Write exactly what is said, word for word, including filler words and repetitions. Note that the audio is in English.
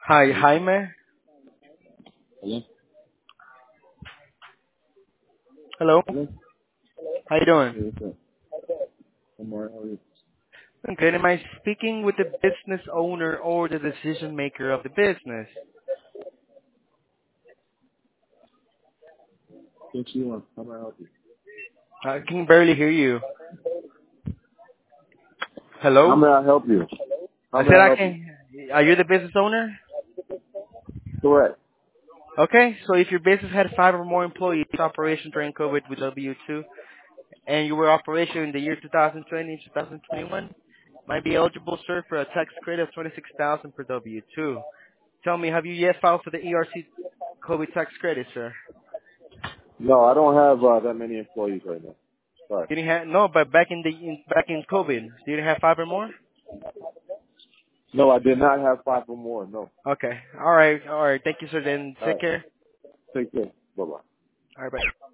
Hi, Jaime. Hello? Hello. Hello? How you doing? Hey, what's up? I'm alright, how are you? Okay. Am I speaking with the business owner or the decision maker of the business? What you want? How may I help you? I can barely hear you. How Hello. may I help you? How I may said I I help you? can. Are you the business owner? Correct. Okay. So if your business had five or more employees, operation during COVID with W two, and you were operational in the year two thousand twenty, two thousand twenty-one, might be eligible, sir, for a tax credit of twenty-six thousand per W two. Tell me, have you yet filed for the E R C COVID tax credit, sir? No, I don't have uh, that many employees right now. Sorry. You didn't have no, but back in the in, back in COVID, you didn't have five or more. No, I did not have five or more, no. Okay, all right, all right. Thank you, sir. Then take Alright. care. Take care. Bye bye. All right, bye.